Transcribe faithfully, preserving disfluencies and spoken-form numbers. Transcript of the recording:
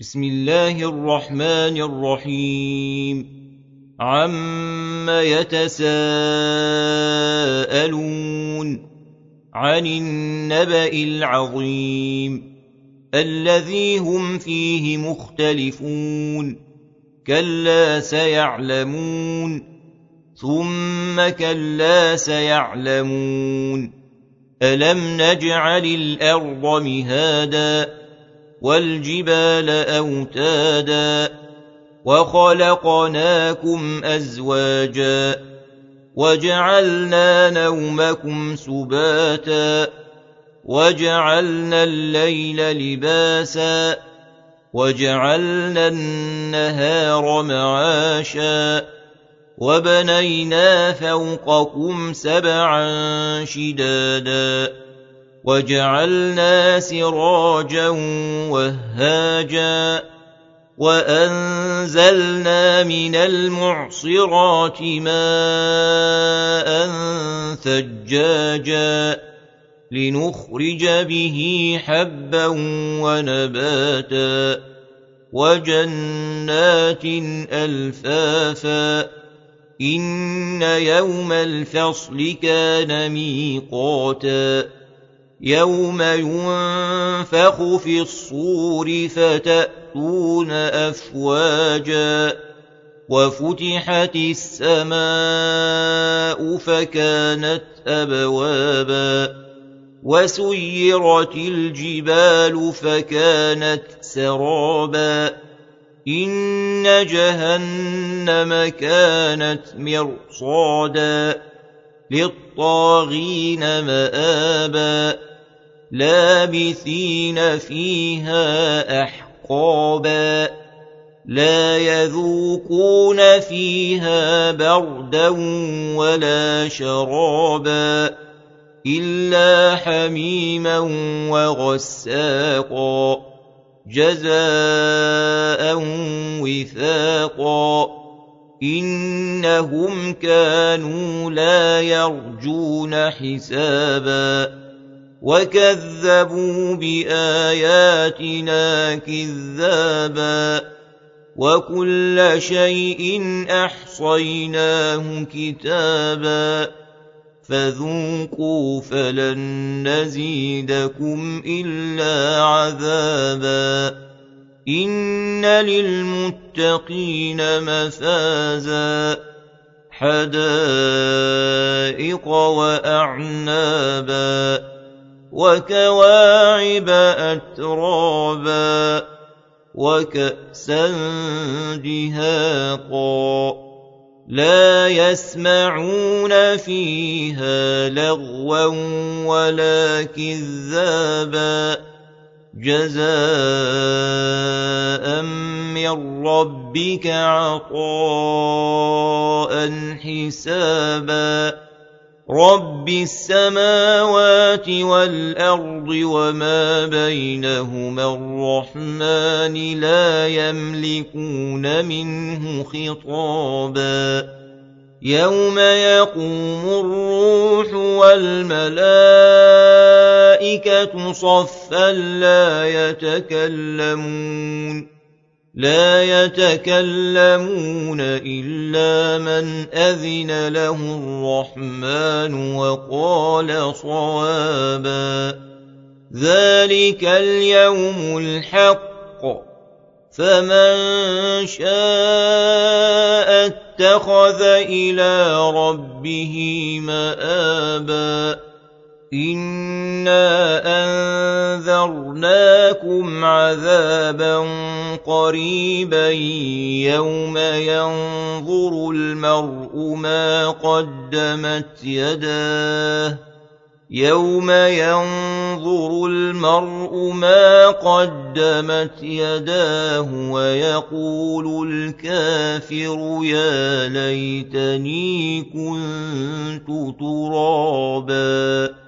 بسم الله الرحمن الرحيم عم يتساءلون عن النبأ العظيم الذي هم فيه مختلفون كلا سيعلمون ثم كلا سيعلمون ألم نجعل الأرض مهادا والجبال أوتادا وخلقناكم أزواجا وجعلنا نومكم سباتا وجعلنا الليل لباسا وجعلنا النهار معاشا وبنينا فوقكم سبعا شدادا وجعلنا سراجا وهاجا وأنزلنا من المعصرات ماء ثجاجا لنخرج به حبا ونباتا وجنات ألفافا إن يوم الفصل كان ميقاتا يوم ينفخ في الصور فتأتون أفواجا وفتحت السماء فكانت أبوابا وسيرت الجبال فكانت سرابا إن جهنم كانت مرصادا للطاغين مآبا لابثين فيها أحقابا لا يذوقون فيها بردا ولا شرابا إلا حميما وغساقا جزاء وفاقا إنهم كانوا لا يرجون حسابا وكذبوا بآياتنا كذابا وكل شيء أحصيناه كتابا فذوقوا فلن نزيدكم إلا عذابا إن للمتقين مفازا حدائق وأعنابا وكواعب أترابا وكأسا دهاقا لا يسمعون فيها لغوا ولا كذابا جزاء من ربك عطاء حسابا رب السماوات والأرض وما بينهما الرحمن لا يملكون منه خطابا يوم يقوم الروح والملائكة صفا لا يتكلمون لا يتكلمون إلا من أذن له الرحمن وقال صوابا ذلك اليوم الحق فمن شاء اتخذ إلى ربه مآبا إنا أنذرناكم عذابا قريبا يوم ينظر المرء ما قدمت يداه يوم ينظر المرء ما قدمت يداه ويقول الكافر يا ليتني كنت ترابا